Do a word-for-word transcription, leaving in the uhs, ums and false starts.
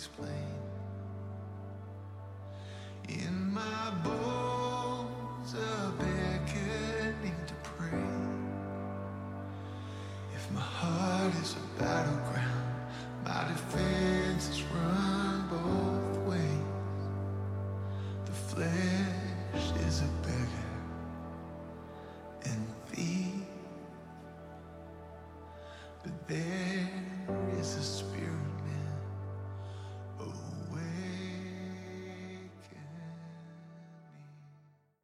explain. In my bones, a beckoning to pray. If my heart is a battleground, my defenses run both ways. The flesh is a beggar and thief, but there is a